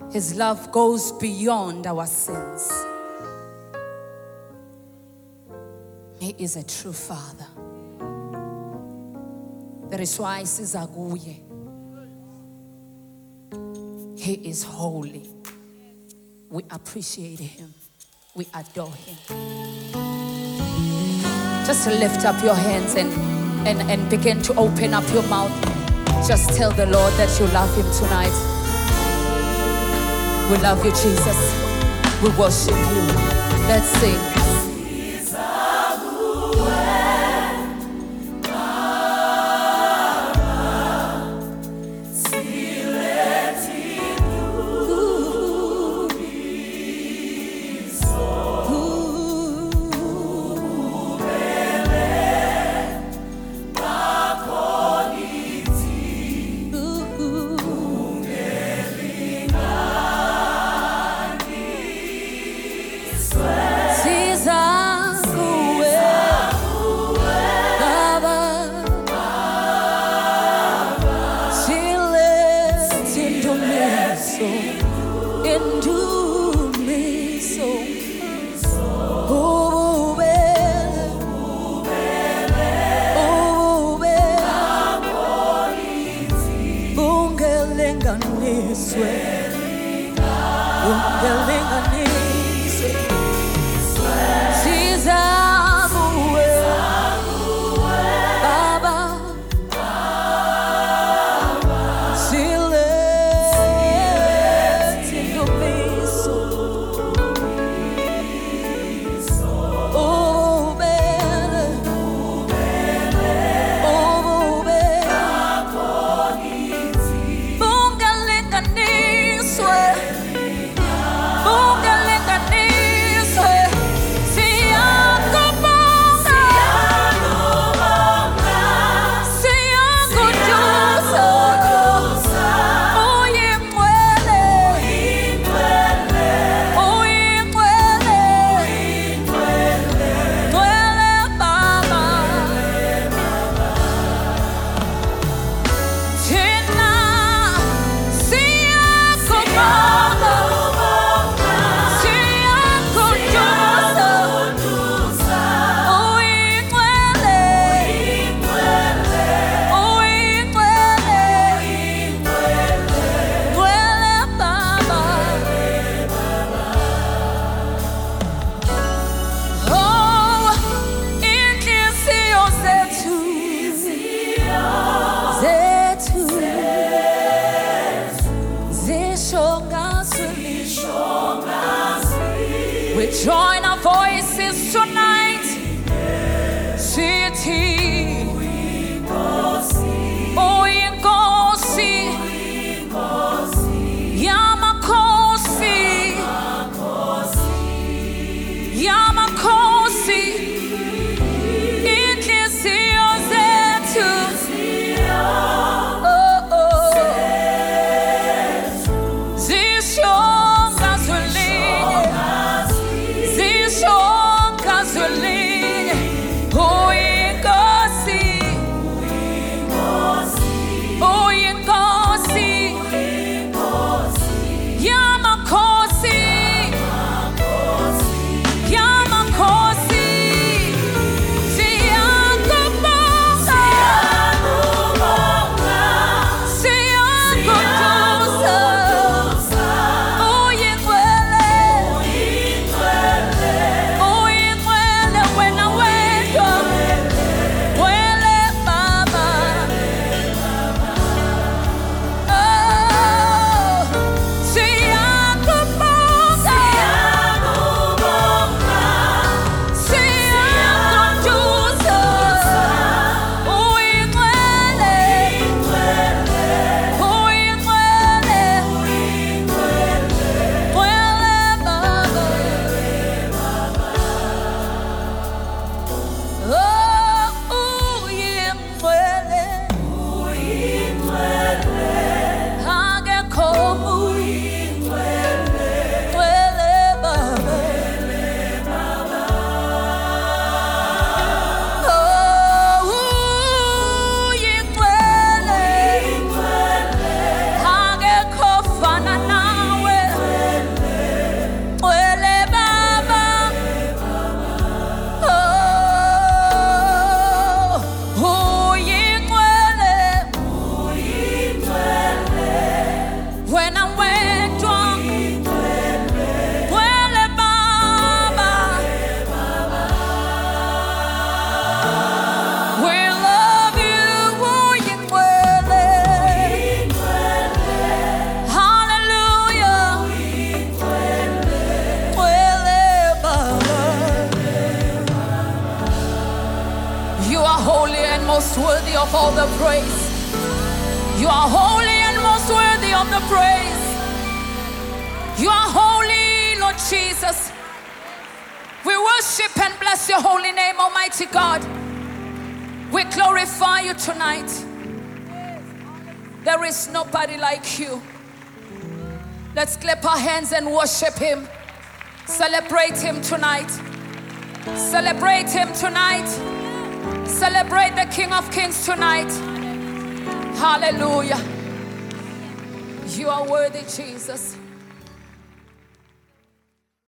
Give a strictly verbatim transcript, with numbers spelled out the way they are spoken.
His love goes beyond our sins. He is a true Father. That is why siza kuye. He is holy. We appreciate him. We adore him. Just lift up your hands and, and, and begin to open up your mouth. Just tell the Lord that you love him tonight. We love you, Jesus. We worship you. Let's sing. Join our voices tonight. City. Oh, Ingosi. Yamakosi. Yamakosi. Inklesio zetu. Oh, oh. Zishonga zulinye. Zishonga zulinye. of all the praise. You are holy and most worthy of the praise. You are holy, Lord Jesus. We worship and bless your holy name, Almighty God. We glorify you tonight. There is nobody like you. Let's clap our hands and worship him. Celebrate him tonight. Celebrate him tonight. Celebrate the King of Kings tonight. Hallelujah. You are worthy, Jesus.